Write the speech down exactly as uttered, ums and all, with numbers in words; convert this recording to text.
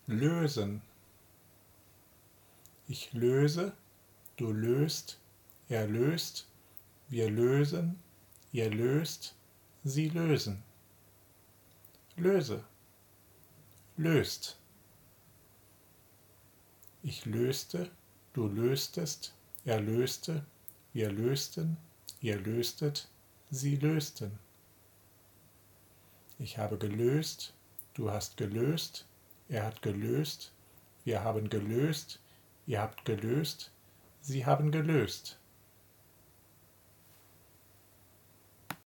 lösen. Ich löse, du löst, er löst, wir lösen, ihr löst, sie lösen. Löse, löst. Ich löste, du löstest, er löste, wir lösten, ihr löstet, sie lösten. Ich habe gelöst, du hast gelöst, er hat gelöst, wir haben gelöst, ihr habt gelöst, sie haben gelöst.